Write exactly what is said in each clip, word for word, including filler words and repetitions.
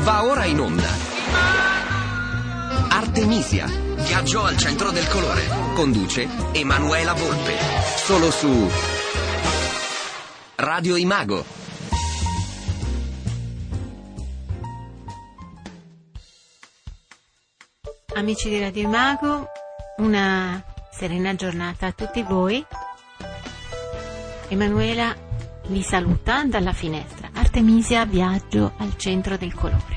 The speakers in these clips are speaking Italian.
Va ora in onda Artemisia, viaggio al centro del colore. Conduce Emanuela Volpe. Solo su Radio Imago. Amici di Radio Imago, una serena giornata a tutti voi. Emanuela vi saluta dalla finestra. Artemisia, viaggio al centro del colore.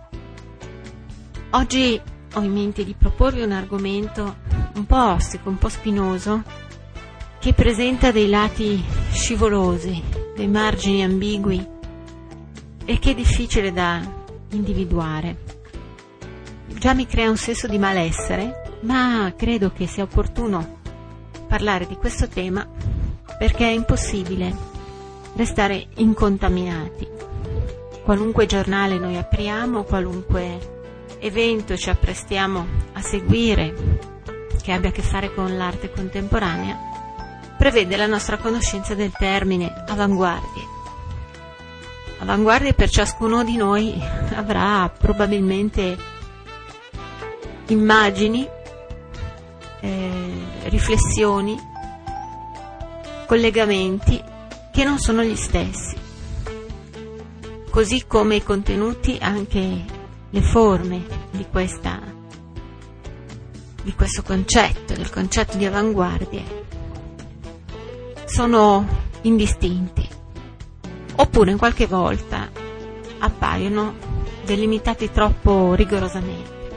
Oggi ho in mente di proporvi un argomento un po' ostico, un po' spinoso, che presenta dei lati scivolosi, dei margini ambigui e che è difficile da individuare. Già mi crea un senso di malessere, ma credo che sia opportuno parlare di questo tema perché è impossibile restare incontaminati. Qualunque giornale noi apriamo, qualunque evento ci apprestiamo a seguire che abbia a che fare con l'arte contemporanea, prevede la nostra conoscenza del termine avanguardie. Avanguardie per ciascuno di noi avrà probabilmente immagini, eh, riflessioni, collegamenti che non sono gli stessi, così come i contenuti, anche le forme di questa di questo concetto, del concetto di avanguardie, sono indistinti, oppure in qualche volta appaiono delimitati troppo rigorosamente,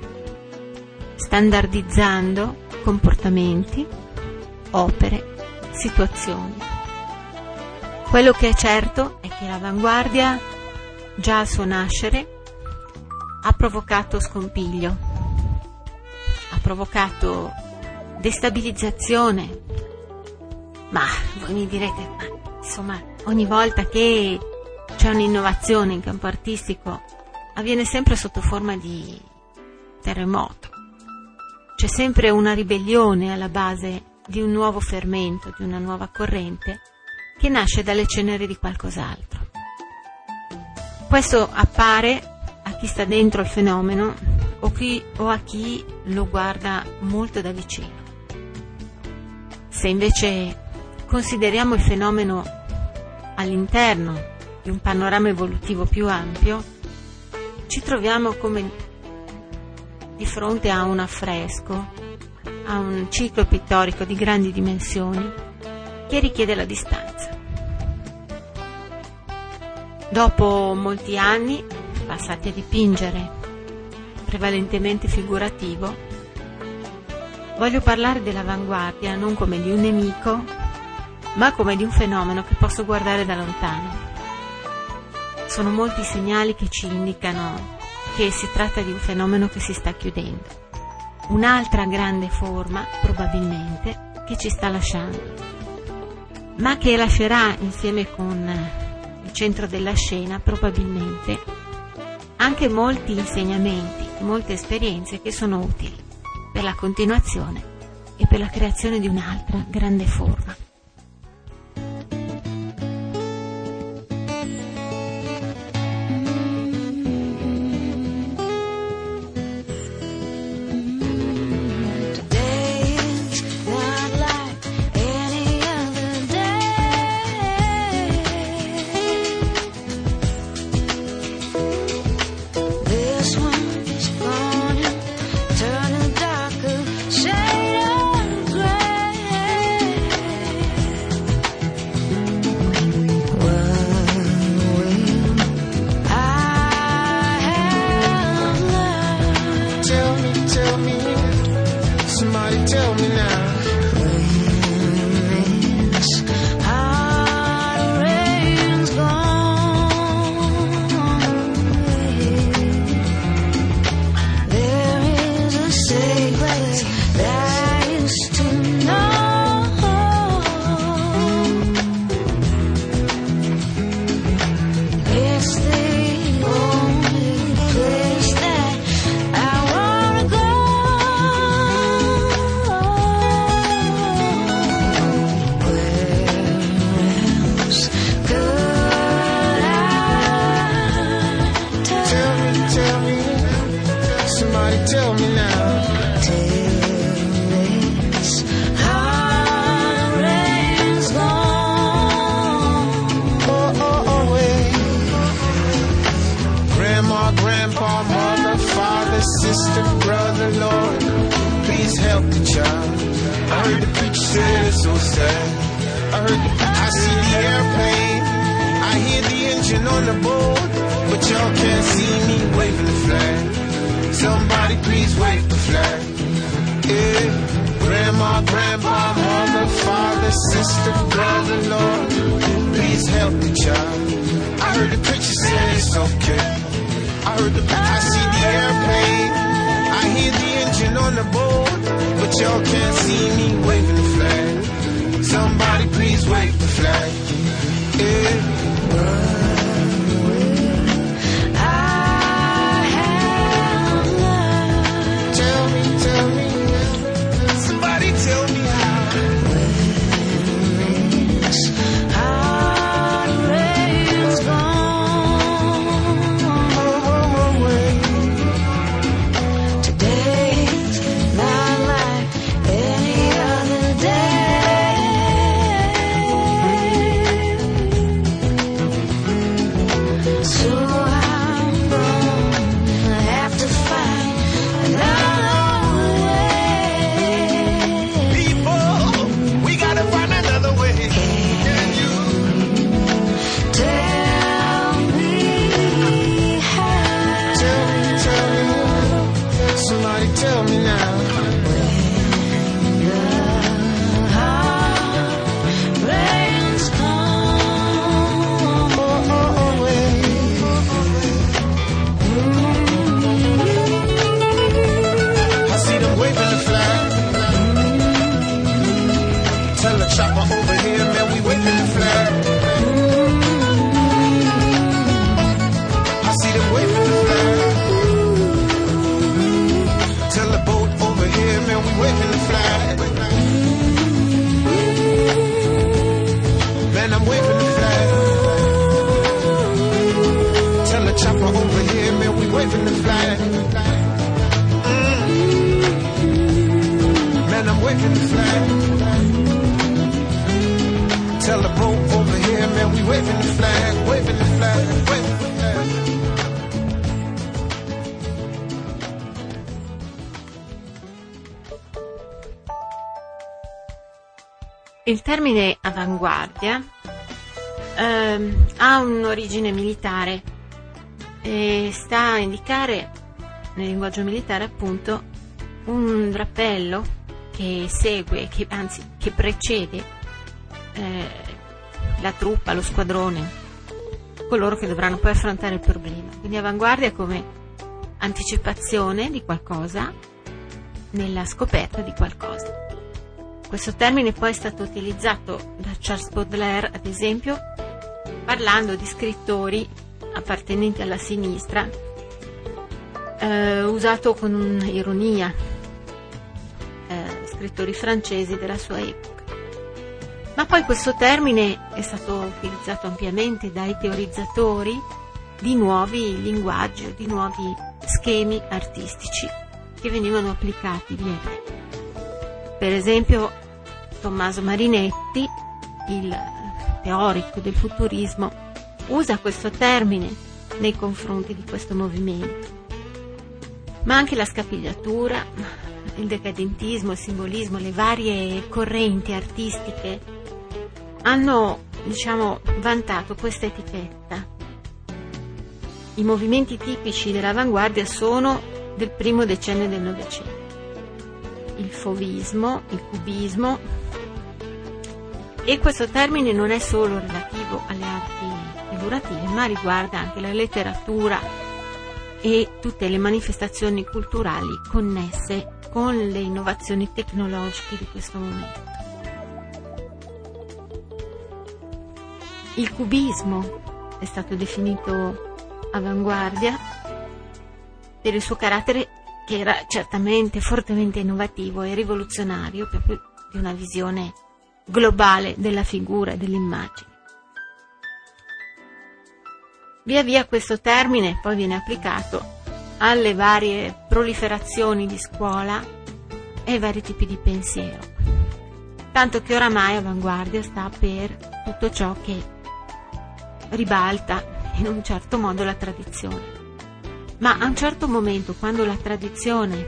standardizzando comportamenti, opere, situazioni. Quello che è certo è che l'avanguardia, già al suo nascere, ha provocato scompiglio, ha provocato destabilizzazione. Ma voi mi direte, ma insomma, ogni volta che c'è un'innovazione in campo artistico avviene sempre sotto forma di terremoto. C'è sempre una ribellione alla base di un nuovo fermento, di una nuova corrente che nasce dalle ceneri di qualcos'altro. Questo appare a chi sta dentro il fenomeno o, chi, o a chi lo guarda molto da vicino. Se invece consideriamo il fenomeno all'interno di un panorama evolutivo più ampio, ci troviamo come di fronte a un affresco, a un ciclo pittorico di grandi dimensioni che richiede la distanza. Dopo molti anni passati a dipingere prevalentemente figurativo, voglio parlare dell'avanguardia non come di un nemico, ma come di un fenomeno che posso guardare da lontano. Sono molti i segnali che ci indicano che si tratta di un fenomeno che si sta chiudendo, un'altra grande forma probabilmente che ci sta lasciando, ma che lascerà insieme con il centro della scena probabilmente anche molti insegnamenti, molte esperienze che sono utili per la continuazione e per la creazione di un'altra grande forma. Turn a darker shade of gray. sister, brother, Lord, please help the child. I heard the preacher say it's so sad. I heard the, I see the airplane, I hear the engine on the board, but y'all can't see me waving the flag. Somebody please wave the flag. Yeah. Grandma, grandpa, mother, father, sister, brother, Lord, please help the child. I heard the preacher say it's okay. I heard the, I see the airplane, I hear the engine on the board, but y'all can't see me waving the flag. Somebody please wave the flag. Yeah. Il termine avanguardia ehm, ha un'origine militare e sta a indicare nel linguaggio militare appunto un drappello che segue, che, anzi che precede eh, la truppa, lo squadrone, coloro che dovranno poi affrontare il problema. Quindi avanguardia come anticipazione di qualcosa nella scoperta di qualcosa. Questo termine poi è stato utilizzato da Charles Baudelaire, ad esempio, parlando di scrittori appartenenti alla sinistra, eh, usato con ironia, eh, scrittori francesi della sua epoca. Ma poi questo termine è stato utilizzato ampiamente dai teorizzatori di nuovi linguaggi, di nuovi schemi artistici che venivano applicati via via. Per esempio Tommaso Marinetti, il teorico del futurismo, usa questo termine nei confronti di questo movimento. Ma anche la scapigliatura, il decadentismo, il simbolismo, le varie correnti artistiche hanno, diciamo, vantato questa etichetta. I movimenti tipici dell'avanguardia sono del primo decennio del Novecento. Il fauvismo, il cubismo, e questo termine non è solo relativo alle arti figurative, ma riguarda anche la letteratura e tutte le manifestazioni culturali connesse con le innovazioni tecnologiche di questo momento. Il cubismo è stato definito avanguardia per il suo carattere, che era certamente fortemente innovativo e rivoluzionario, proprio di una visione globale della figura e dell'immagine. Via via questo termine poi viene applicato alle varie proliferazioni di scuola e ai vari tipi di pensiero, tanto che oramai avanguardia sta per tutto ciò che ribalta in un certo modo la tradizione. Ma a un certo momento, quando la tradizione,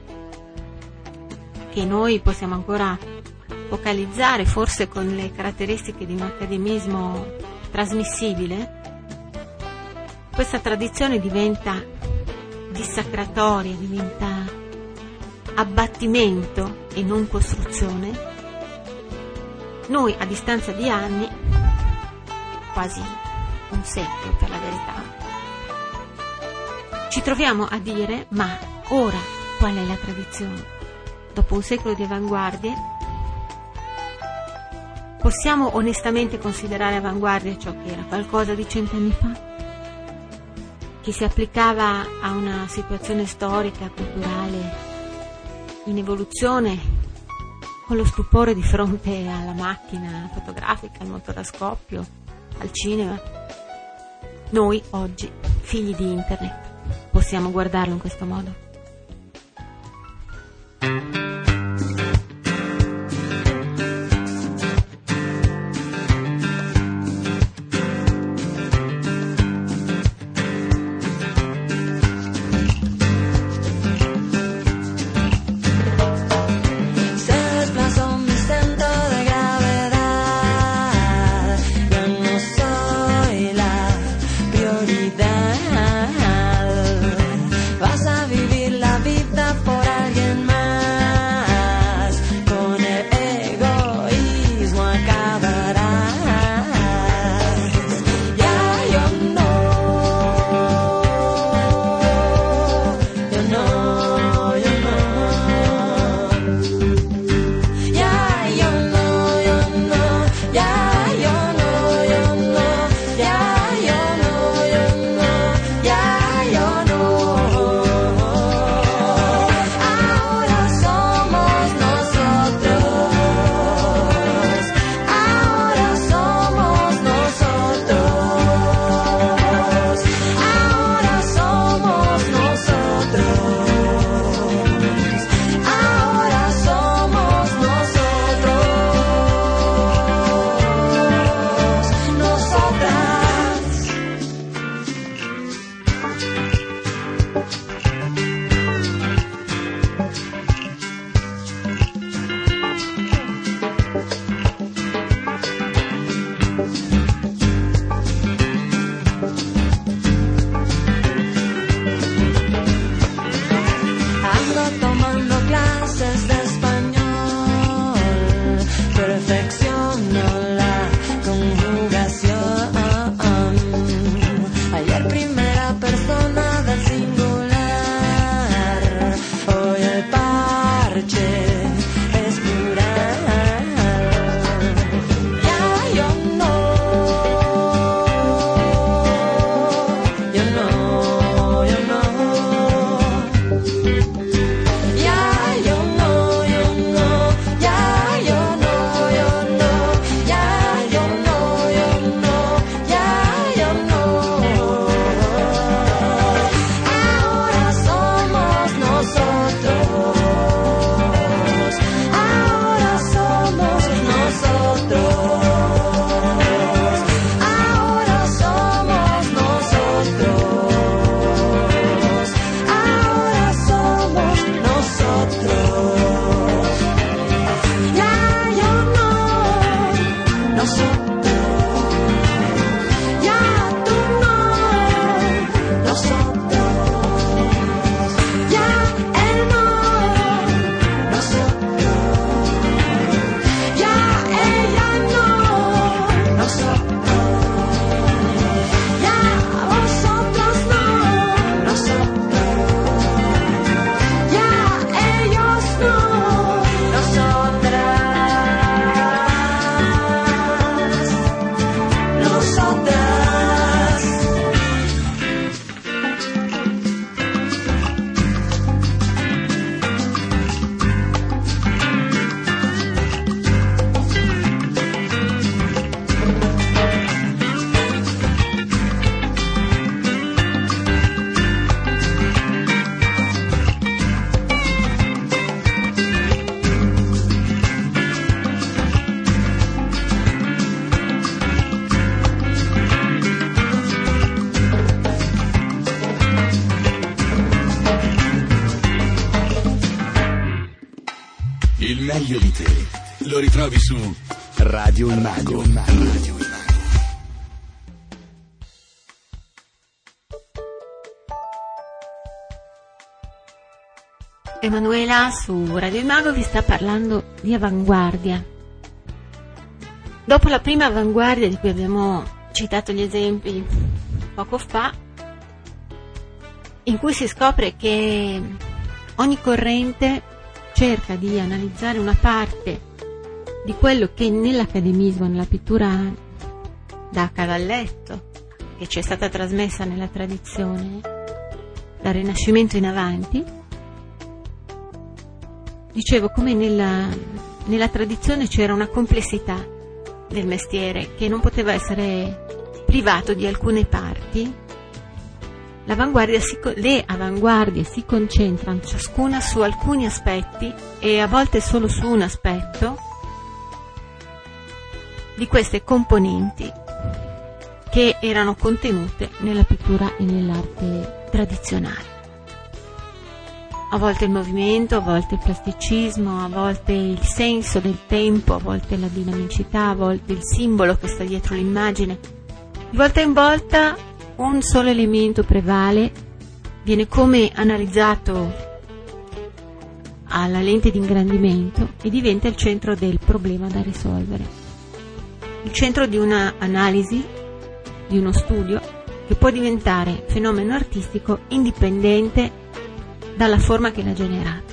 che noi possiamo ancora focalizzare forse con le caratteristiche di un accademismo trasmissibile, questa tradizione diventa dissacratoria, diventa abbattimento e non costruzione, noi a distanza di anni, quasi un secolo per la verità, ci troviamo a dire: ma ora qual è la tradizione? Dopo un secolo di avanguardie, possiamo onestamente considerare avanguardia ciò che era qualcosa di cent'anni fa, che si applicava a una situazione storica, culturale, in evoluzione, con lo stupore di fronte alla macchina fotografica, al motore a scoppio, al cinema. Noi oggi, figli di internet, possiamo guardarlo in questo modo. meglio di te lo ritrovi su Radio Imago. Radio Imago. Emanuela su Radio Imago vi sta parlando di avanguardia. Dopo la prima avanguardia di cui abbiamo citato gli esempi poco fa, in cui si scopre che ogni corrente cerca di analizzare una parte di quello che nell'accademismo, nella pittura da cavalletto, che ci è stata trasmessa nella tradizione dal Rinascimento in avanti, dicevo come nella, nella tradizione c'era una complessità del mestiere che non poteva essere privato di alcune parti. L'avanguardia si, le avanguardie si concentrano ciascuna su alcuni aspetti e a volte solo su un aspetto di queste componenti che erano contenute nella pittura e nell'arte tradizionale. A volte il movimento, a volte il plasticismo, a volte il senso del tempo, a volte la dinamicità, a volte il simbolo che sta dietro l'immagine. Di volta in volta un solo elemento prevale, viene come analizzato alla lente di ingrandimento e diventa il centro del problema da risolvere. Il centro di una analisi, di uno studio, che può diventare fenomeno artistico indipendente dalla forma che l'ha generato.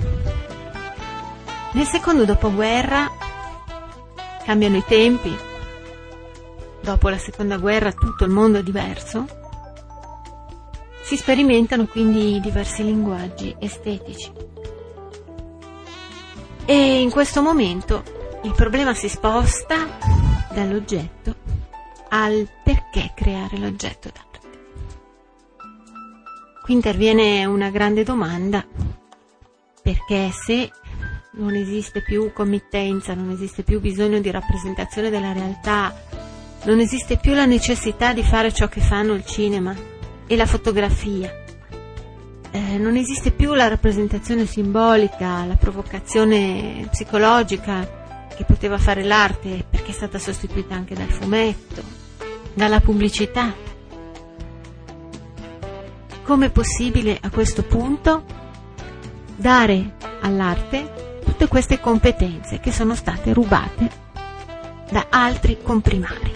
Nel secondo dopoguerra cambiano i tempi, dopo la seconda guerra tutto il mondo è diverso, si sperimentano quindi diversi linguaggi estetici e in questo momento il problema si sposta dall'oggetto al perché creare l'oggetto d'arte. Qui interviene una grande domanda, perché se non esiste più committenza, non esiste più bisogno di rappresentazione della realtà, non esiste più la necessità di fare ciò che fanno il cinema e la fotografia, eh, non esiste più la rappresentazione simbolica, la provocazione psicologica che poteva fare l'arte perché è stata sostituita anche dal fumetto, dalla pubblicità. Com'è possibile a questo punto dare all'arte tutte queste competenze che sono state rubate da altri comprimari?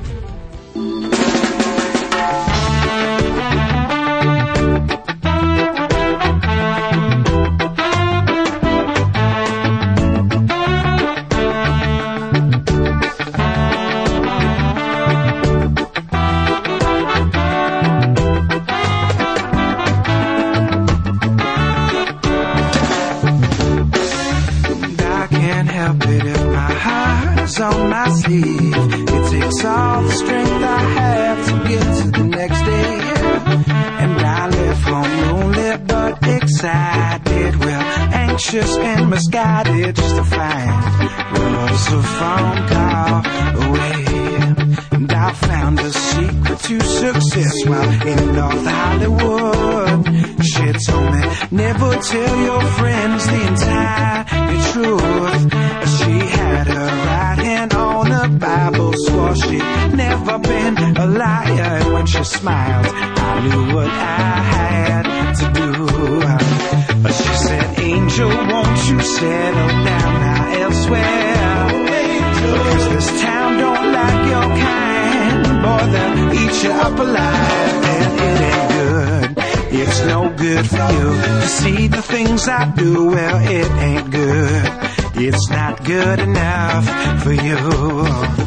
On my sleeve, it takes all the strength I have to get to the next day. And I left home lonely but excited, well, anxious and misguided, just to find was a phone call away. And I found a secret to success while in North Hollywood. She told me, never tell your friends the entire truth. She had her right hand on the Bible, swore she'd never been a liar. And when she smiled, I knew what I had to do. She said, Angel, won't you settle down now elsewhere? Because this town don't like your kind. Boy, they'll eat you up alive. And it ain't good, it's no good for you to see the things I do. Well, it ain't good, it's not good enough for you.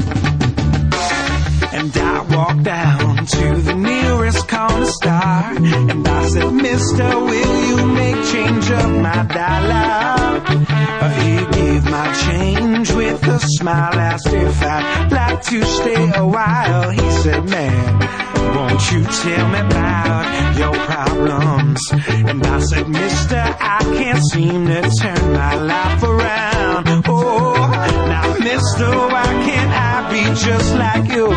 And I walked down to the nearest corner store, and I said, Mister, will you make change of my dollar? Uh, he gave my change with a smile, asked if I'd like to stay a while. He said, man, won't you tell me about your problems? And I said, mister, I can't seem to turn my life around. Oh, now mister, why can't I be just like you?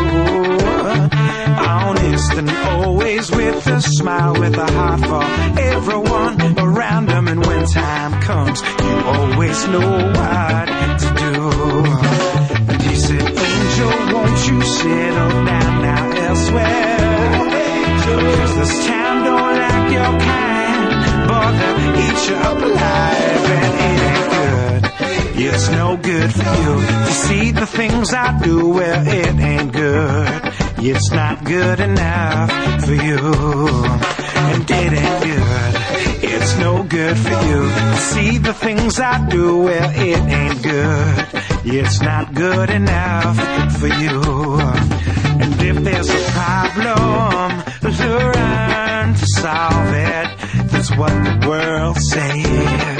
Honest and always with a smile, with a heart for everyone around them. And when time comes arms. You always know what to do. And he said, angel, won't you settle down now elsewhere? Cause this town don't like your kind, but they'll eat you up alive. And it ain't good, it's no good for you to see the things I do. Well, it ain't good, it's not good enough for you. And it ain't good, it's no good for you to see the things I do. Well, it ain't good, it's not good enough for you. And if there's a problem, learn to solve it. That's what the world says.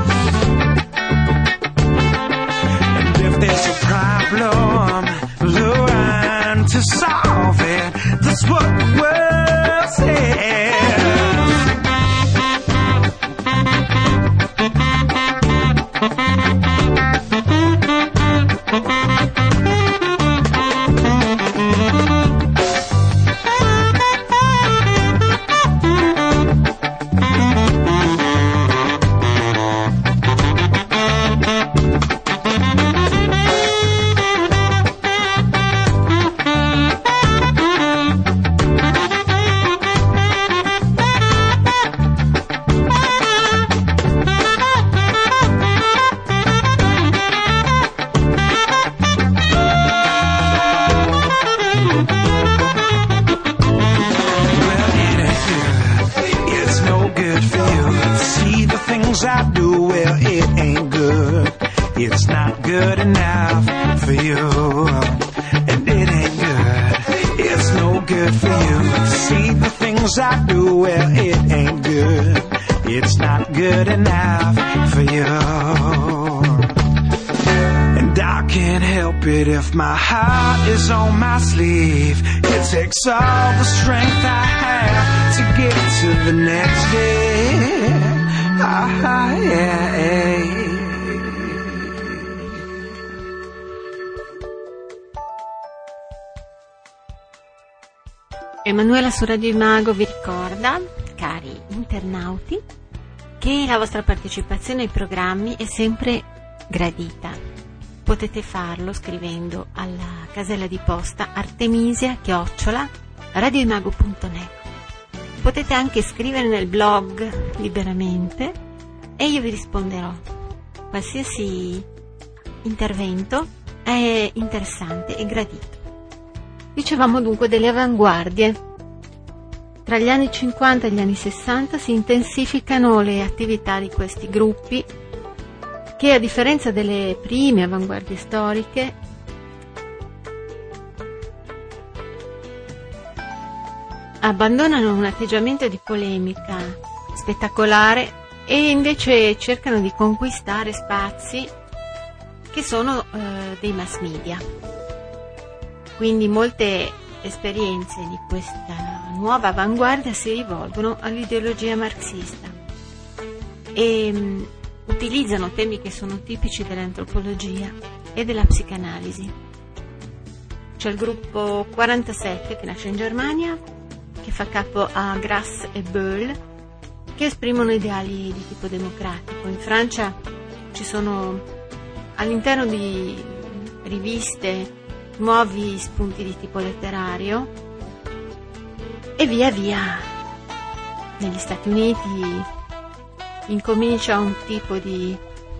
And if there's a problem, learn to solve it. That's what the world says. I do, well, it ain't good. It's not good enough for you. And it ain't good, it's no good for you to see the things I do. Well, it ain't good, it's not good enough for you. And I can't help it if my heart is on my sleeve. It takes all the strength I have to get to the next day. Ah, yeah. Emanuela su Radio Imago vi ricorda, cari internauti, che la vostra partecipazione ai programmi è sempre gradita. Potete farlo scrivendo alla casella di posta artemisia chiocciola radioimago punto net. Potete anche scrivere nel blog liberamente e io vi risponderò. Qualsiasi intervento è interessante e gradito. Dicevamo dunque delle avanguardie. Tra gli anni cinquanta e gli anni sessanta si intensificano le attività di questi gruppi che, a differenza delle prime avanguardie storiche, abbandonano un atteggiamento di polemica spettacolare e invece cercano di conquistare spazi che sono eh, dei mass media. Quindi molte esperienze di questa nuova avanguardia si rivolgono all'ideologia marxista e um, utilizzano temi che sono tipici dell'antropologia e della psicanalisi. C'è il gruppo quarantasette che nasce in Germania, che fa capo a Grass e Böll, che esprimono ideali di tipo democratico. In Francia ci sono all'interno di riviste nuovi spunti di tipo letterario e via via negli Stati Uniti incomincia un tipo di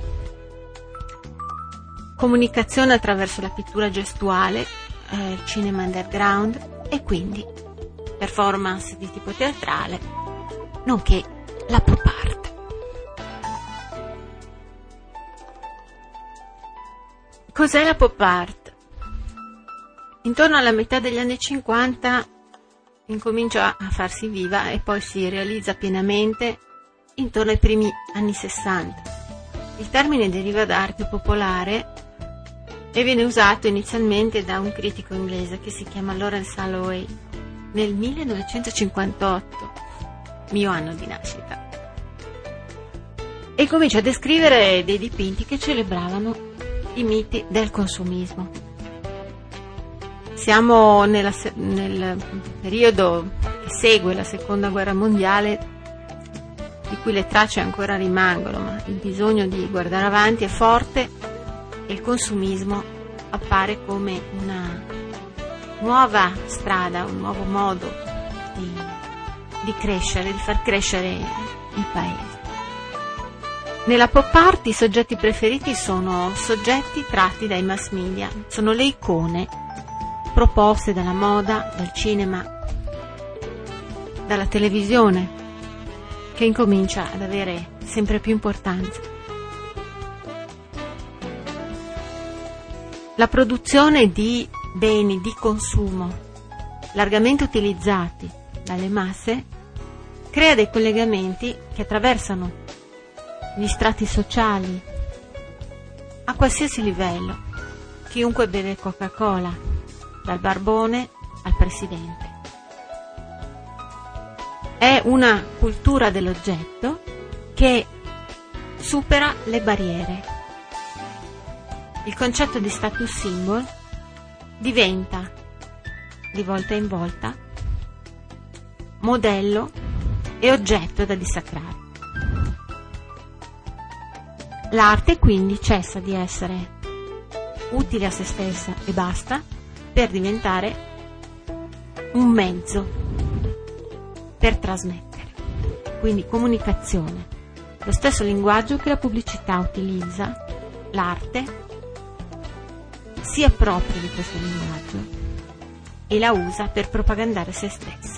comunicazione attraverso la pittura gestuale, eh, il cinema underground e quindi performance di tipo teatrale, nonché la pop art. Cos'è la pop art? Intorno alla metà degli anni cinquanta incomincia a farsi viva e poi si realizza pienamente intorno ai primi anni sessanta. Il termine deriva da arte popolare e viene usato inizialmente da un critico inglese che si chiama Lawrence Holloway nel millenovecentocinquantotto, mio anno di nascita, e comincia a descrivere dei dipinti che celebravano i miti del consumismo. Siamo nella, nel periodo che segue la seconda guerra mondiale, di cui le tracce ancora rimangono, ma il bisogno di guardare avanti è forte e il consumismo appare come una nuova strada, un nuovo modo di, di crescere, di far crescere il paese. Nella pop art i soggetti preferiti sono soggetti tratti dai mass media, sono le icone proposte dalla moda, dal cinema, dalla televisione, che incomincia ad avere sempre più importanza. La produzione di beni di consumo largamente utilizzati dalle masse crea dei collegamenti che attraversano gli strati sociali a qualsiasi livello. Chiunque beve Coca-Cola, dal barbone al presidente. È una cultura dell'oggetto che supera le barriere. Il concetto di status symbol diventa di volta in volta modello e oggetto da dissacrare. L'arte quindi cessa di essere utile a se stessa e basta per diventare un mezzo per trasmettere, quindi comunicazione. Lo stesso linguaggio che la pubblicità utilizza, l'arte si appropria di questo linguaggio e la usa per propagandare se stessa.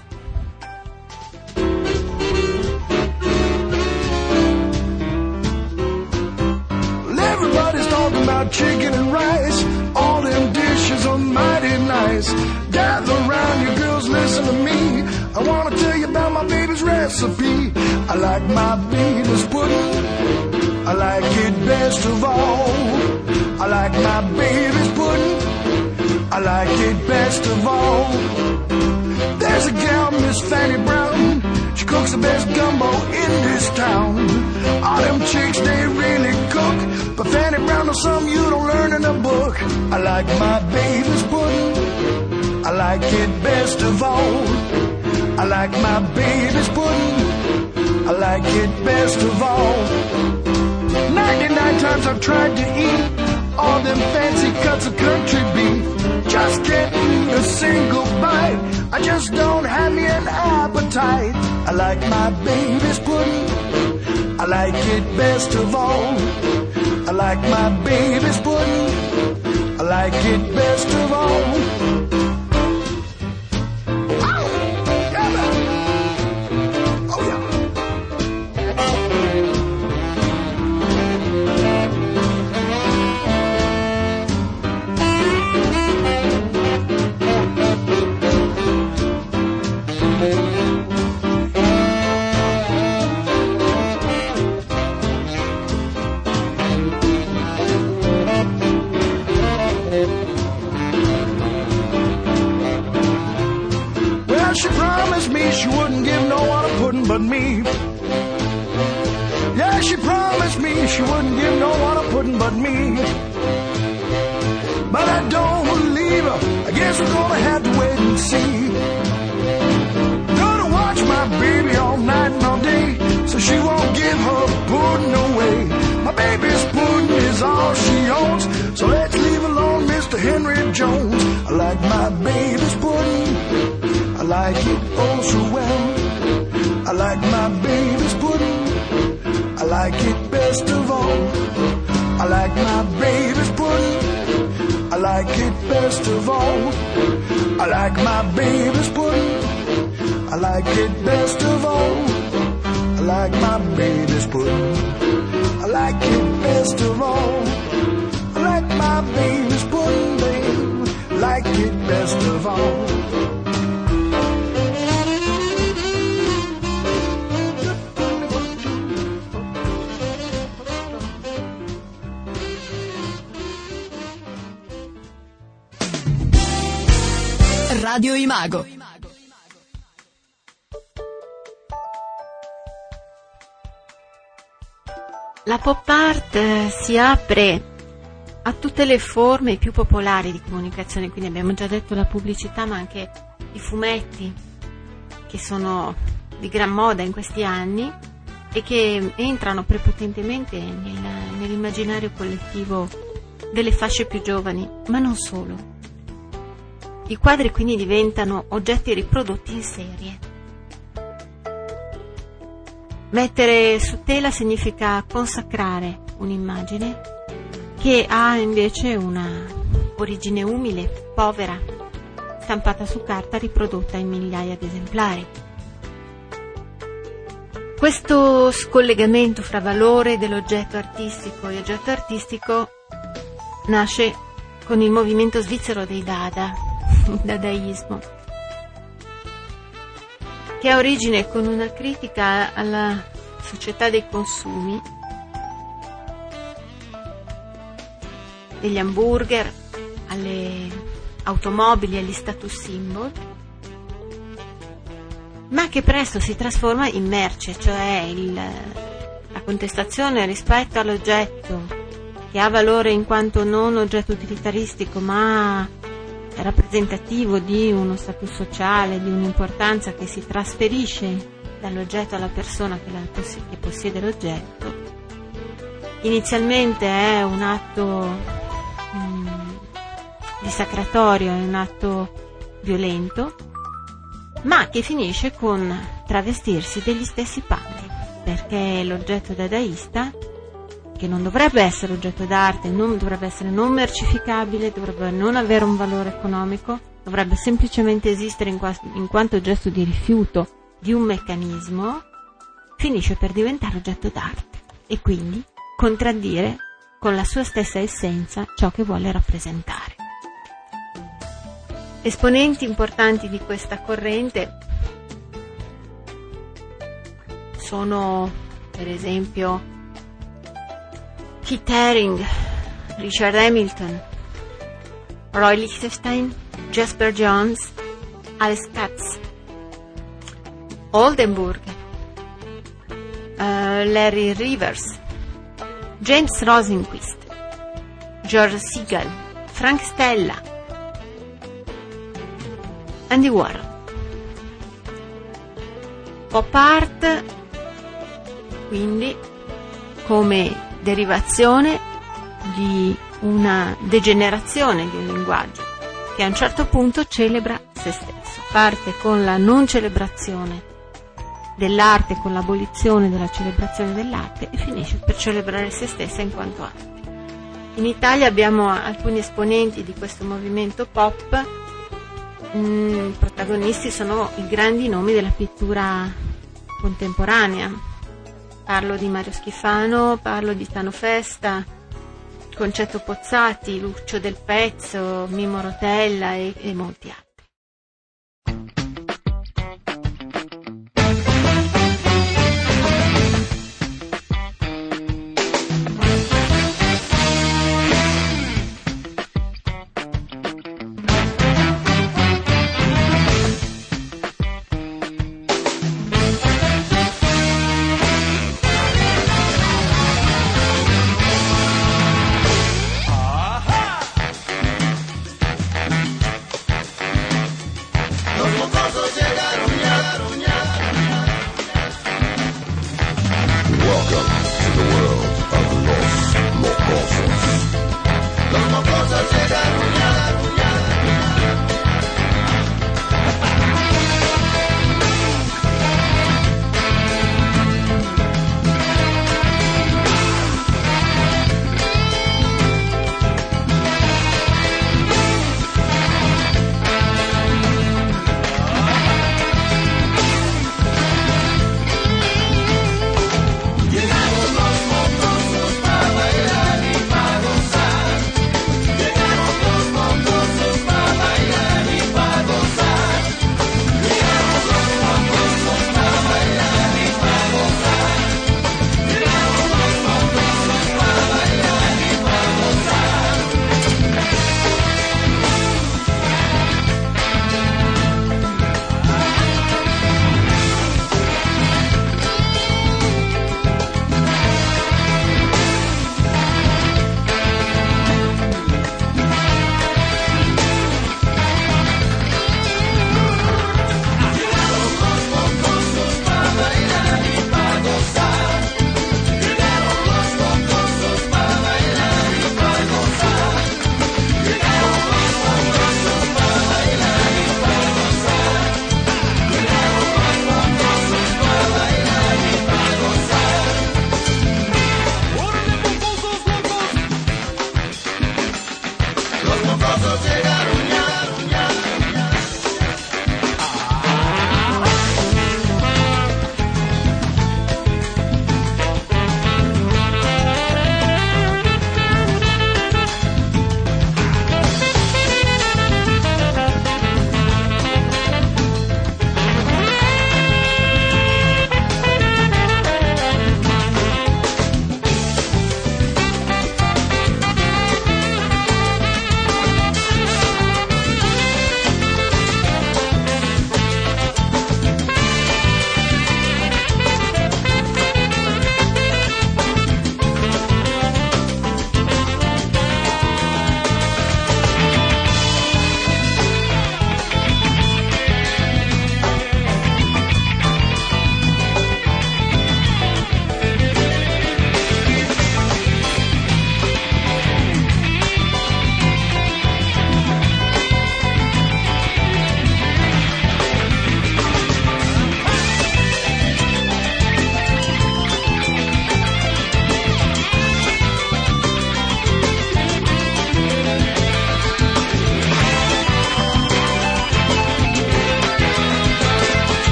Everybody's talking about chicken and rice. All them dishes are mighty nice. Gather around, you girls, listen to me. I wanna tell you about my baby's recipe. I like my baby's pudding. I like it best of all. I like my baby's pudding. I like it best of all. There's a gal, Miss Fanny Brown. She cooks the best gumbo in this town. All them chicks, they really cook. But Fanny Brown knows something you don't learn in a book. I like my baby's pudding. I like it best of all. I like my baby's pudding. I like it best of all. Ninety-nine times I've tried to eat all them fancy cuts of country beef. Just getting a single bite, I just don't have me an appetite. I like my baby's pudding. I like it best of all. I like my baby's pudding. I like it best of all. She promised me she wouldn't give no one a pudding but me. Yeah, she promised me she wouldn't give no one a pudding but me. But I don't believe her. I guess we're gonna have to wait and see. Gonna watch my baby all night and all day, so she won't give her pudding away. My baby's pudding is all she owns, so let's leave alone Mister Henry Jones. I like my baby's pudding. I like it oh so well. I like my baby's pudding. I like it best of all. I like my baby's pudding. I like it best of all. I like my baby's pudding. I like it best of all. I like my baby's pudding. I like it best of all. I like my baby's pudding, babe. Like it best of all. Radio Imago. La pop art si apre a tutte le forme più popolari di comunicazione, quindi abbiamo già detto la pubblicità, ma anche i fumetti, che sono di gran moda in questi anni, e che entrano prepotentemente nel, nell'immaginario collettivo delle fasce più giovani, ma non solo. I quadri quindi diventano oggetti riprodotti in serie. Mettere su tela significa consacrare un'immagine che ha invece una origine umile, povera, stampata su carta, riprodotta in migliaia di esemplari. Questo scollegamento fra valore dell'oggetto artistico e oggetto artistico nasce con il movimento svizzero dei Dada, il dadaismo, che ha origine con una critica alla società dei consumi, degli hamburger, alle automobili, agli status symbol, ma che presto si trasforma in merce, cioè il, la contestazione rispetto all'oggetto che ha valore in quanto non oggetto utilitaristico ma rappresentativo di uno status sociale, di un'importanza che si trasferisce dall'oggetto alla persona che, la poss- che possiede l'oggetto. Inizialmente è un atto mh, dissacratorio, è un atto violento, ma che finisce con travestirsi degli stessi panni, perché l'oggetto dadaista, che non dovrebbe essere oggetto d'arte, non dovrebbe essere non mercificabile, dovrebbe non avere un valore economico, dovrebbe semplicemente esistere in, qua- in quanto oggetto di rifiuto di un meccanismo, finisce per diventare oggetto d'arte e quindi contraddire con la sua stessa essenza ciò che vuole rappresentare. Esponenti importanti di questa corrente sono per esempio Keith Haring, Richard Hamilton, Roy Lichtenstein, Jasper Johns, Alex Katz, Oldenburg, uh, Larry Rivers, James Rosenquist, George Segal, Frank Stella, Andy Warhol. Pop art, quindi, come derivazione di una degenerazione di un linguaggio che a un certo punto celebra se stesso. Parte con la non celebrazione dell'arte, con l'abolizione della celebrazione dell'arte e finisce per celebrare se stessa in quanto arte. In Italia abbiamo alcuni esponenti di questo movimento pop. I protagonisti sono i grandi nomi della pittura contemporanea. Parlo di Mario Schifano, parlo di Tano Festa, Concetto Pozzati, Lucio Del Pezzo, Mimo Rotella e, e molti altri.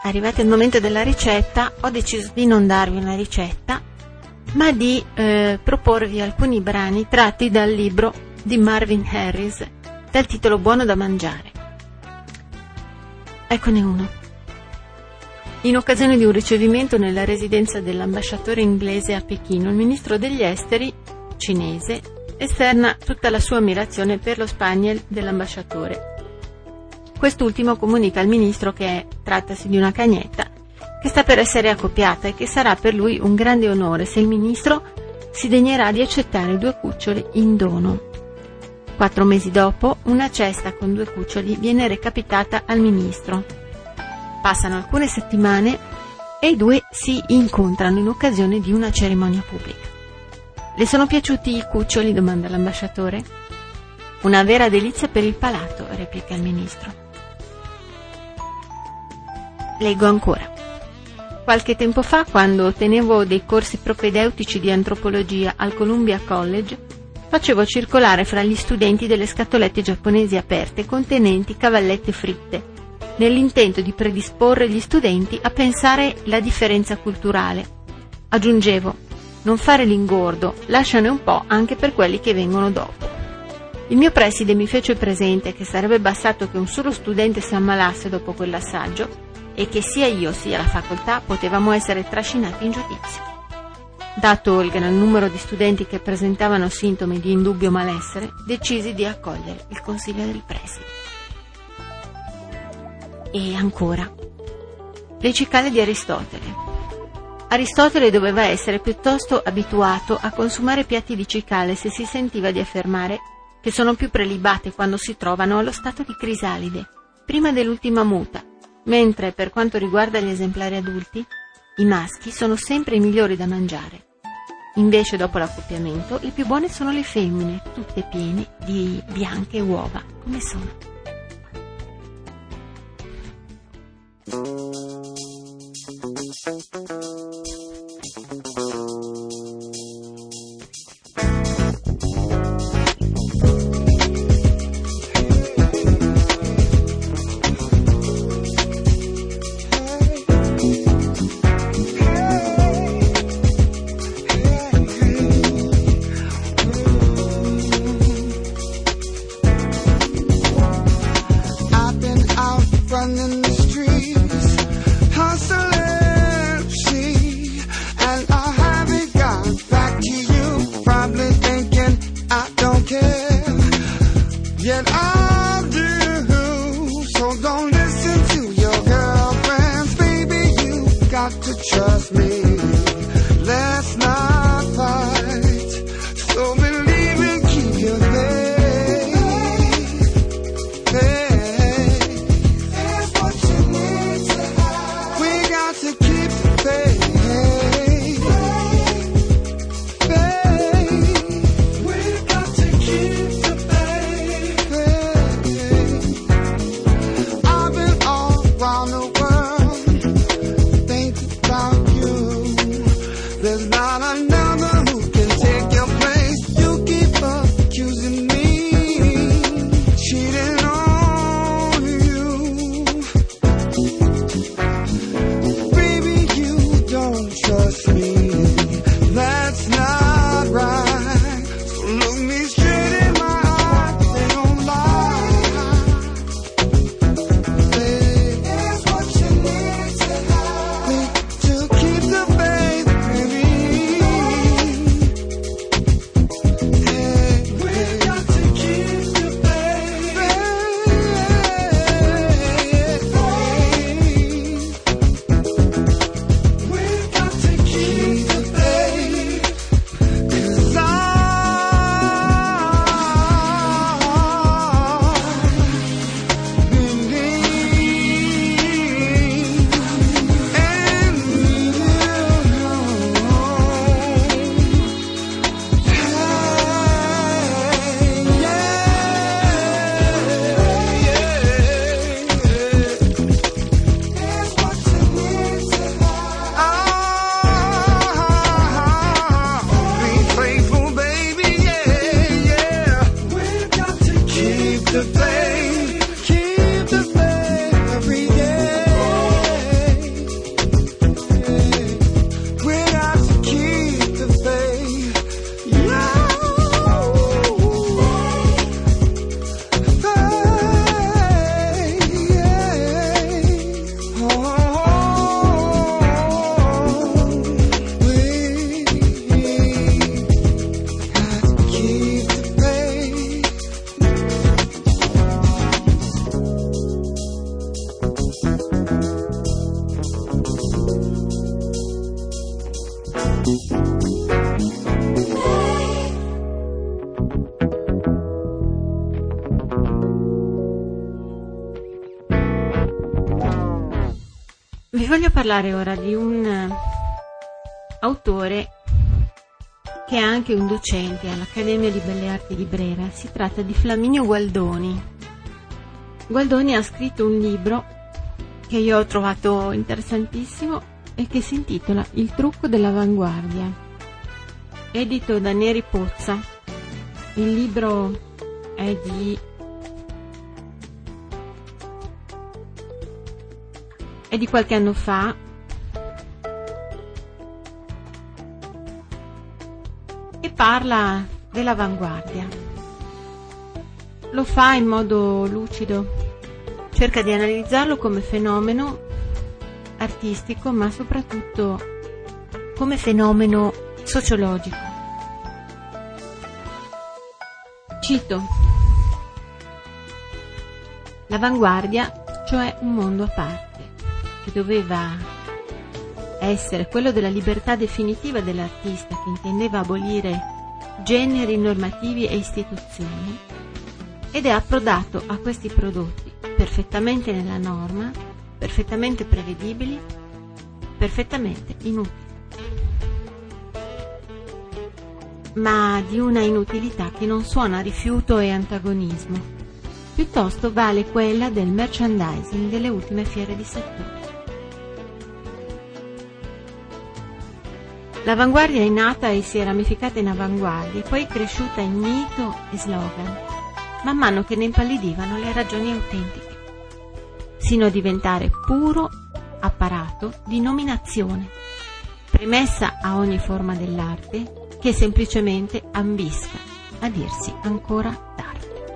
arrivati al momento della ricetta, ho deciso di non darvi una ricetta, ma di eh, proporvi alcuni brani tratti dal libro di Marvin Harris dal titolo Buono da mangiare. Eccone uno. In occasione di un ricevimento nella residenza dell'ambasciatore inglese a Pechino, il ministro degli esteri cinese esterna tutta la sua ammirazione per lo spaniel dell'ambasciatore. Quest'ultimo comunica al ministro che trattasi di una cagnetta che sta per essere accoppiata e che sarà per lui un grande onore se il ministro si degnerà di accettare due cuccioli in dono. Quattro mesi dopo, una cesta con due cuccioli viene recapitata al ministro. Passano alcune settimane e i due si incontrano in occasione di una cerimonia pubblica. Le sono piaciuti i cuccioli? Domanda l'ambasciatore. Una vera delizia per il palato, replica il ministro. Leggo ancora. Qualche tempo fa, quando tenevo dei corsi propedeutici di antropologia al Columbia College, facevo circolare fra gli studenti delle scatolette giapponesi aperte contenenti cavallette fritte, nell'intento di predisporre gli studenti a pensare la differenza culturale. Aggiungevo: non fare l'ingordo, lasciane un po' anche per quelli che vengono dopo. Il mio preside mi fece presente che sarebbe bastato che un solo studente si ammalasse dopo quell'assaggio e che sia io sia la facoltà potevamo essere trascinati in giudizio. Dato il gran numero di studenti che presentavano sintomi di indubbio malessere, decisi di accogliere il consiglio del preside. E ancora. Le cicale di Aristotele. Aristotele doveva essere piuttosto abituato a consumare piatti di cicale se si sentiva di affermare che sono più prelibate quando si trovano allo stato di crisalide, prima dell'ultima muta, mentre per quanto riguarda gli esemplari adulti, i maschi sono sempre i migliori da mangiare. Invece, dopo l'accoppiamento, le più buone sono le femmine, tutte piene di bianche uova, come sono. Vi voglio parlare ora di un uh, autore che è anche un docente all'Accademia di Belle Arti di Brera. Si tratta di Flaminio Gualdoni. Gualdoni ha scritto un libro che io ho trovato interessantissimo e che si intitola Il trucco dell'avanguardia, edito da Neri Pozza. Il libro è di è di qualche anno fa e parla dell'avanguardia. Lo fa in modo lucido, cerca di analizzarlo come fenomeno artistico, ma soprattutto come fenomeno sociologico. Cito: l'avanguardia, cioè un mondo a parte, che doveva essere quello della libertà definitiva dell'artista, che intendeva abolire generi normativi e istituzioni, ed è approdato a questi prodotti perfettamente nella norma, perfettamente prevedibili, perfettamente inutili, ma di una inutilità che non suona rifiuto e antagonismo, piuttosto vale quella del merchandising delle ultime fiere di settore. L'avanguardia è nata e si è ramificata in avanguardia, poi è cresciuta in mito e slogan, man mano che ne impallidivano le ragioni autentiche, sino a diventare puro apparato di nominazione, premessa a ogni forma dell'arte che semplicemente ambisca a dirsi ancora d'arte.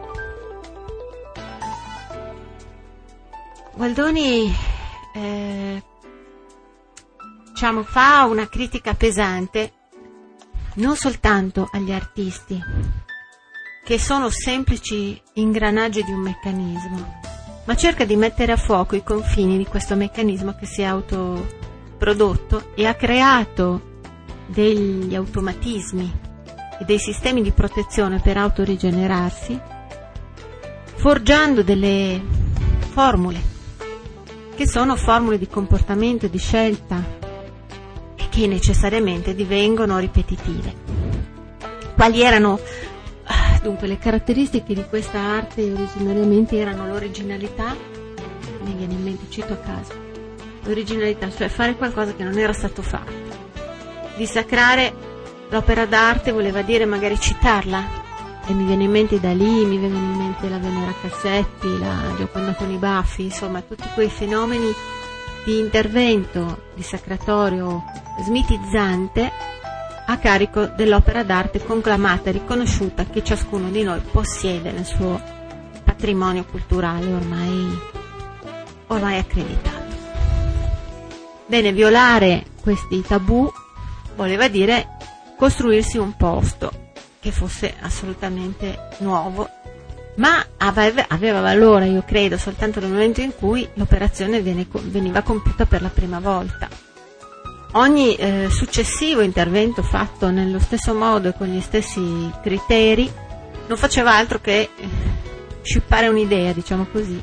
Gualdoni eh, diciamo fa una critica pesante non soltanto agli artisti, che sono semplici ingranaggi di un meccanismo, ma cerca di mettere a fuoco i confini di questo meccanismo che si è autoprodotto e ha creato degli automatismi e dei sistemi di protezione per autorigenerarsi, forgiando delle formule che sono formule di comportamento e di scelta e che necessariamente divengono ripetitive. Quali erano dunque le caratteristiche di questa arte? Originariamente erano l'originalità, mi viene in mente, cito a caso, l'originalità, cioè fare qualcosa che non era stato fatto. Dissacrare l'opera d'arte voleva dire magari citarla, e mi viene in mente Dalì, mi viene in mente la Venera Cassetti, la Gioconda con i baffi, insomma tutti quei fenomeni di intervento dissacratorio smitizzante a carico dell'opera d'arte conclamata e riconosciuta che ciascuno di noi possiede nel suo patrimonio culturale ormai, ormai accreditato. Bene, violare questi tabù voleva dire costruirsi un posto che fosse assolutamente nuovo, ma aveva, aveva valore, io credo, soltanto nel momento in cui l'operazione viene, veniva compiuta per la prima volta. Ogni eh, successivo intervento fatto nello stesso modo e con gli stessi criteri non faceva altro che eh, scippare un'idea, diciamo così,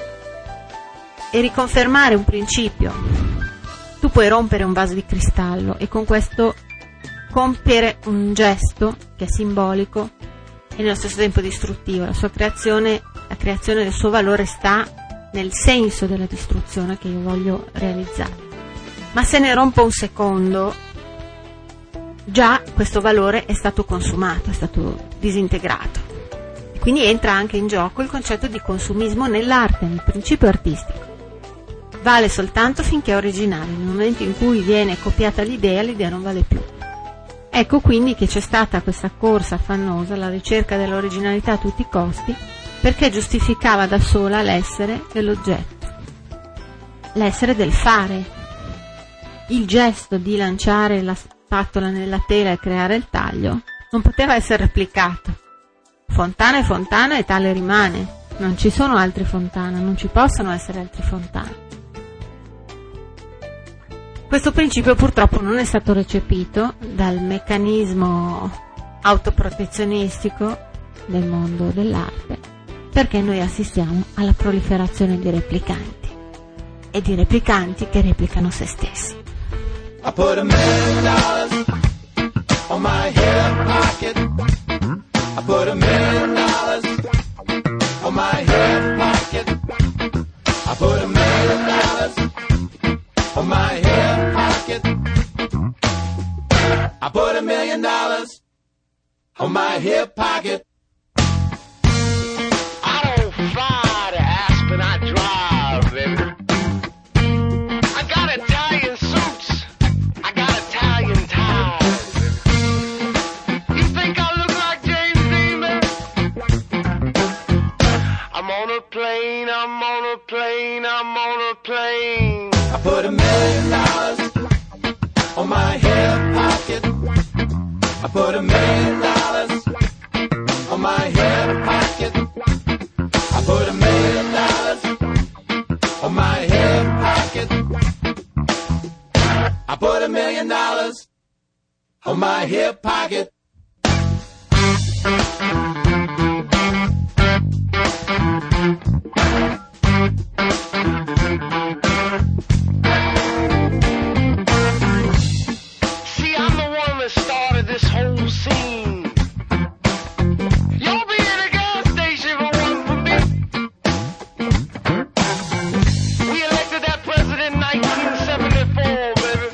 e riconfermare un principio. Tu puoi rompere un vaso di cristallo e con questo compiere un gesto che è simbolico e nello stesso tempo distruttivo. La sua creazione, la creazione del suo valore sta nel senso della distruzione che io voglio realizzare. Ma se ne rompo un secondo, già questo valore è stato consumato, è stato disintegrato. E quindi entra anche in gioco il concetto di consumismo nell'arte, nel principio artistico. Vale soltanto finché è originale. Nel momento in cui viene copiata l'idea, l'idea non vale più. Ecco quindi che c'è stata questa corsa affannosa alla ricerca dell'originalità a tutti i costi, perché giustificava da sola l'essere dell'oggetto, l'essere del fare. Il gesto di lanciare la spatola nella tela e creare il taglio non poteva essere replicato. Fontana è Fontana e tale rimane. Non ci sono altri Fontana, non ci possono essere altri Fontana. Questo principio purtroppo non è stato recepito dal meccanismo autoprotezionistico del mondo dell'arte, perché noi assistiamo alla proliferazione di replicanti e di replicanti che replicano se stessi. I put a million dollars on my hip pocket. I put a million dollars on my hip pocket. I put a million dollars on my hip pocket. I put a million dollars on my hip pocket. I don't fly to Aspen, I drive, baby. I got Italian suits, I got Italian ties. You think I look like James Dean, baby? I'm on a plane, I'm on a plane, I'm on a plane. I put a million dollars on my hip pocket. I put a million dollars on my hip pocket. I put a million dollars on my hip pocket. I put a million dollars on my hip pocket. See, I'm the one that started this whole scene. You'll be in a gas station if it wasn't for me. We elected that president in nineteen seventy-four, baby.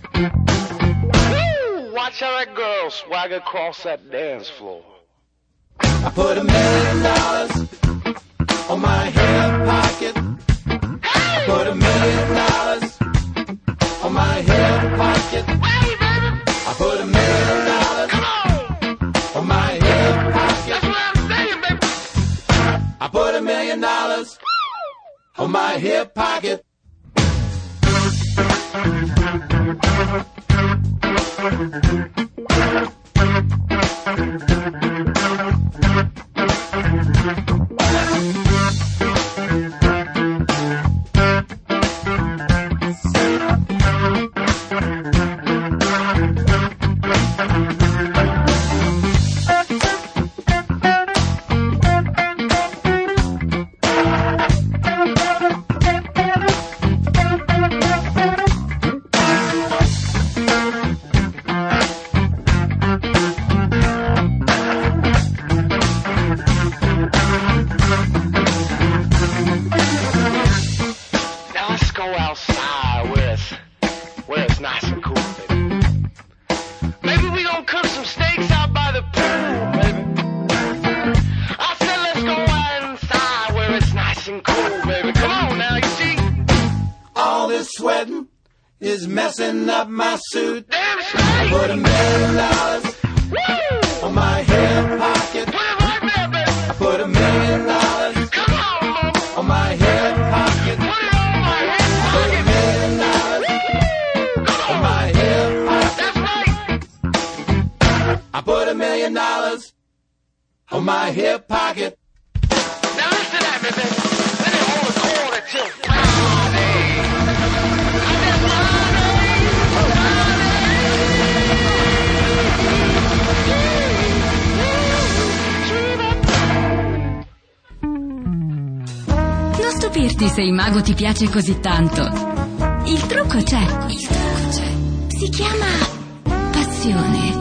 Woo! Watch how that girl swag across that dance floor. I put a million dollars on my hip pocket. I put a million dollars on my hip pocket. Hey, baby! I put a million dollars Come on! on my hip pocket. That's what I'm saying, baby! I put a million dollars on my hip pocket. Now let's go outside where it's, where it's nice and cool, baby. Maybe we gonna cook some steaks out by the pool, baby. I said let's go inside where it's nice and cool, baby. Come on now, you see? All this sweating is messing up my suit. Damn I straight! put a million dollars Woo! on my hip pocket. Put it right there, baby! I put a million dollars Come on, mama! on my hip pocket. Put it on my hip I put a pocket! million dollars Come on on! my hip pocket. That's right! I put a million dollars on my hip pocket. Now listen at me, baby. Let me hold a quarter till Friday. I said Non stupirti se Imago ti piace così tanto. Il trucco c'è. Il trucco c'è. Si chiama passione.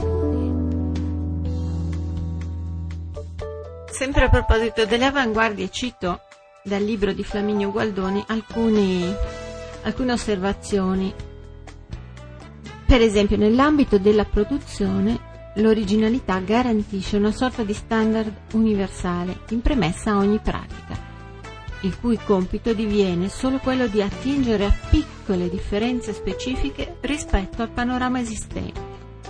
Sempre a proposito delle avanguardie cito dal libro di Flaminio Gualdoni alcuni, alcune osservazioni. Per esempio, nell'ambito della produzione l'originalità garantisce una sorta di standard universale in premessa a ogni pratica, il cui compito diviene solo quello di attingere a piccole differenze specifiche rispetto al panorama esistente.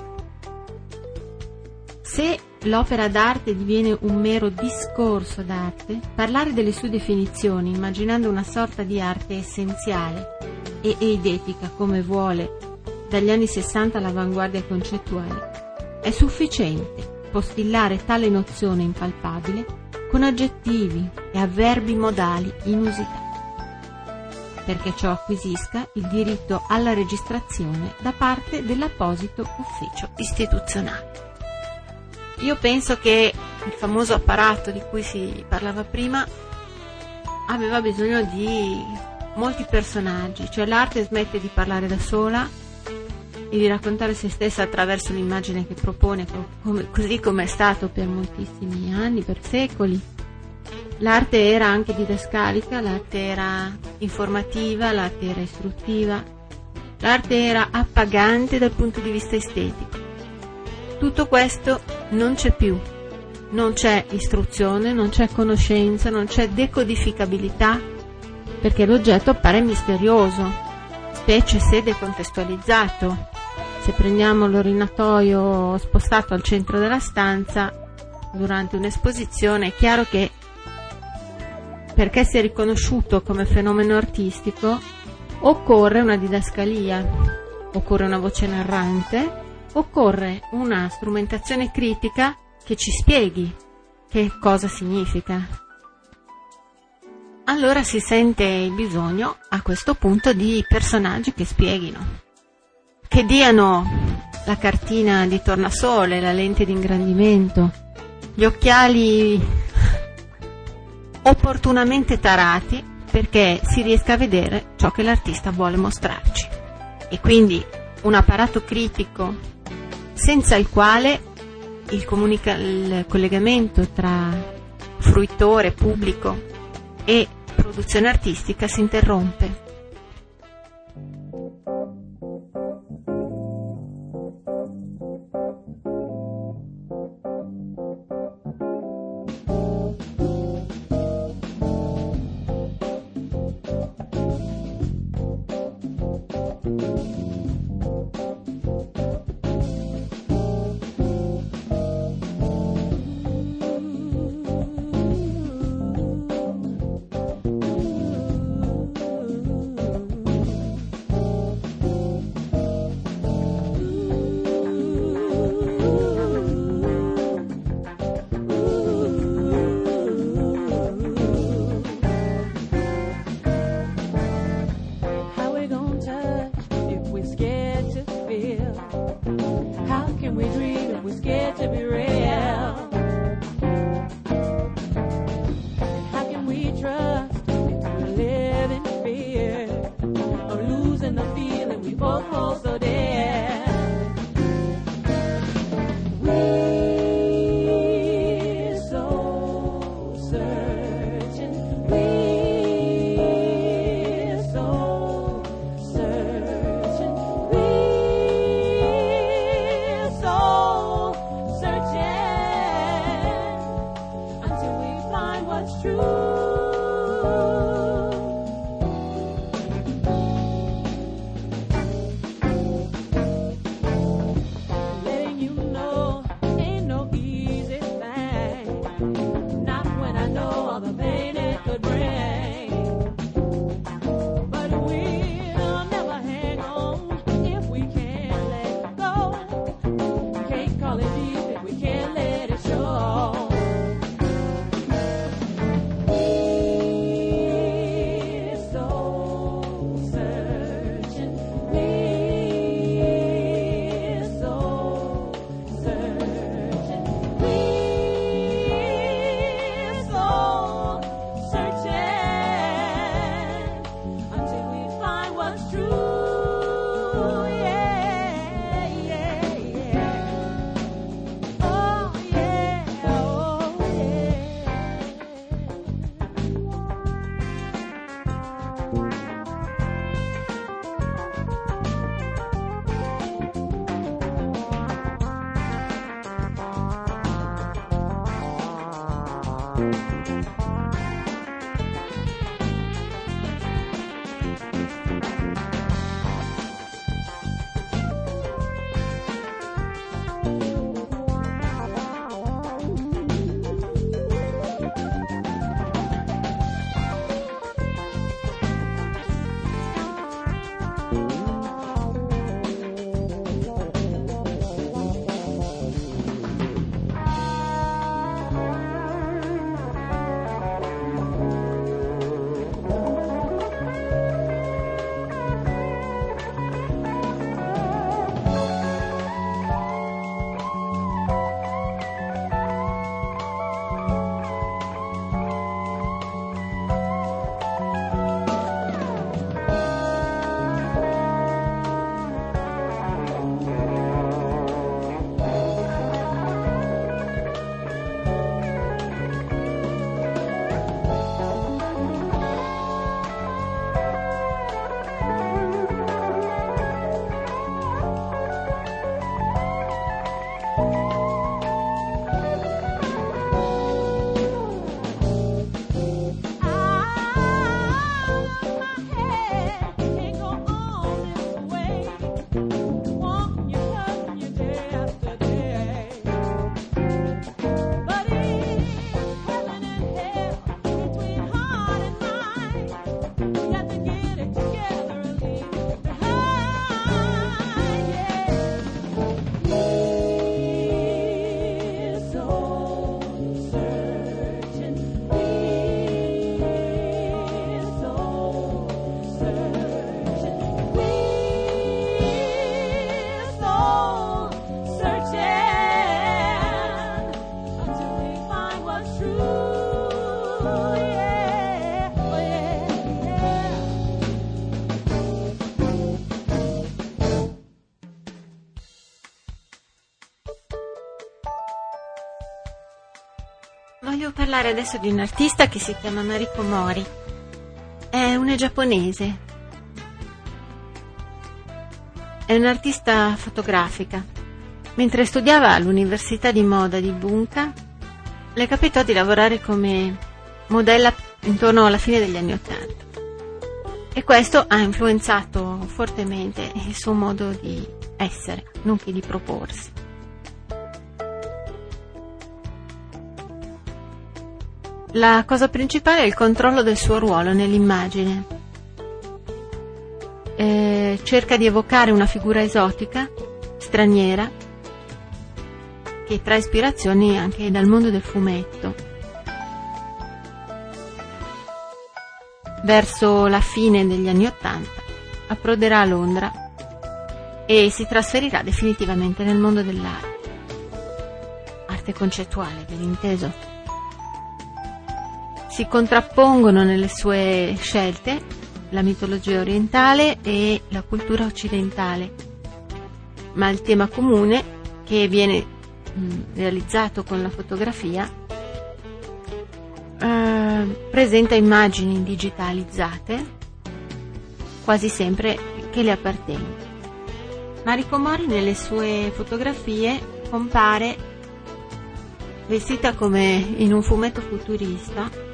Se l'opera d'arte diviene un mero discorso d'arte, parlare delle sue definizioni, immaginando una sorta di arte essenziale e eidetica come vuole dagli anni sessanta all'avanguardia concettuale, è sufficiente postillare tale nozione impalpabile con aggettivi e avverbi modali inusitati. perché ciò acquisisca il diritto alla registrazione da parte dell'apposito ufficio istituzionale. Io penso che il famoso apparato di cui si parlava prima aveva bisogno di molti personaggi, cioè l'arte smette di parlare da sola e di raccontare se stessa attraverso l'immagine che propone, come, così come è stato per moltissimi anni, per secoli. L'arte era anche didascalica, l'arte era informativa, l'arte era istruttiva, l'arte era appagante dal punto di vista estetico. Tutto questo non c'è più, non c'è istruzione, non c'è conoscenza, non c'è decodificabilità, perché l'oggetto appare misterioso, specie se decontestualizzato. Se prendiamo l'orinatoio spostato al centro della stanza durante un'esposizione, è chiaro che perché sia riconosciuto come fenomeno artistico occorre una didascalia, occorre una voce narrante, occorre una strumentazione critica che ci spieghi che cosa significa. Allora si sente il bisogno a questo punto di personaggi che spieghino, che diano la cartina di tornasole, la lente di ingrandimento, gli occhiali opportunamente tarati perché si riesca a vedere ciò che l'artista vuole mostrarci. E quindi un apparato critico senza il quale il, comunica- il collegamento tra fruitore, pubblico e produzione artistica si interrompe. Voglio parlare adesso di un artista che si chiama Mariko Mori. È una giapponese. È un'artista fotografica. Mentre studiava all'Università di Moda di Bunka, le capitò di lavorare come modella intorno alla fine degli anni Ottanta. E questo ha influenzato fortemente il suo modo di essere, nonché di proporsi. La cosa principale è il controllo del suo ruolo nell'immagine. Eh, cerca di evocare una figura esotica, straniera, che trae ispirazioni anche dal mondo del fumetto. Verso la fine degli anni Ottanta approderà a Londra e si trasferirà definitivamente nel mondo dell'arte. Arte concettuale, ben inteso. Si contrappongono nelle sue scelte la mitologia orientale e la cultura occidentale, ma il tema comune che viene mh, realizzato con la fotografia eh, presenta immagini digitalizzate, quasi sempre che le appartengono. Mariko Mori nelle sue fotografie compare vestita come in un fumetto futurista,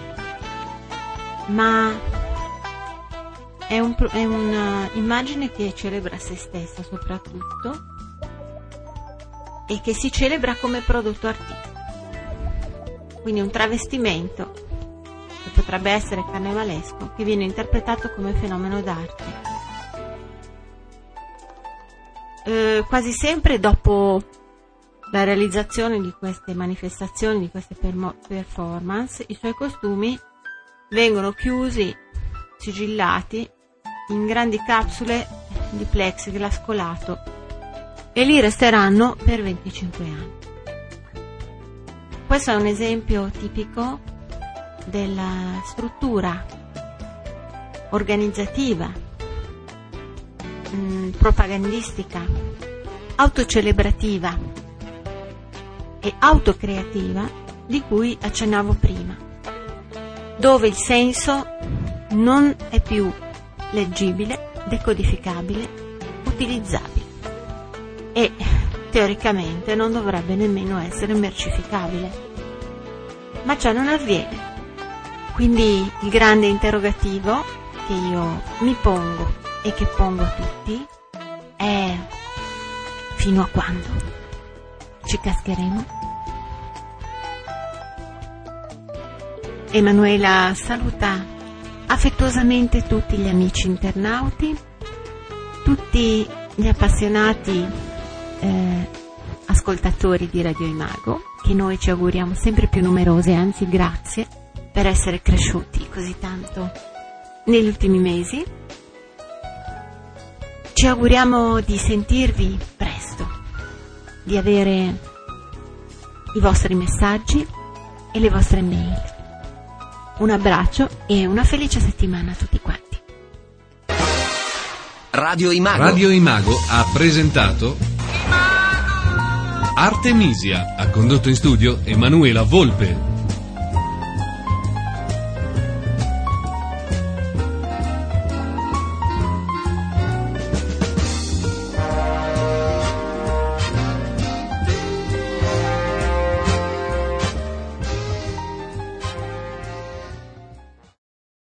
ma è, un, è un'immagine che celebra se stessa soprattutto e che si celebra come prodotto artistico, quindi un travestimento che potrebbe essere carnevalesco che viene interpretato come fenomeno d'arte. Eh, quasi sempre dopo la realizzazione di queste manifestazioni, di queste permo- performance, i suoi costumi vengono chiusi, sigillati in grandi capsule di plexiglass colato e lì resteranno per venticinque anni. Questo è un esempio tipico della struttura organizzativa, mh, propagandistica, autocelebrativa e autocreativa di cui accennavo prima, dove il senso non è più leggibile, decodificabile, utilizzabile e teoricamente non dovrebbe nemmeno essere mercificabile. Ma ciò non avviene. Quindi il grande interrogativo che io mi pongo e che pongo a tutti è: fino a quando ci cascheremo? Emanuela saluta affettuosamente tutti gli amici internauti, tutti gli appassionati eh, ascoltatori di Radio Imago, che noi ci auguriamo sempre più numerosi, anzi grazie per essere cresciuti così tanto negli ultimi mesi. Ci auguriamo di sentirvi presto, di avere i vostri messaggi e le vostre mail. Un abbraccio e una felice settimana a tutti quanti. Radio Imago. Radio Imago ha presentato Artemisia, ha condotto in studio Emanuela Volpe.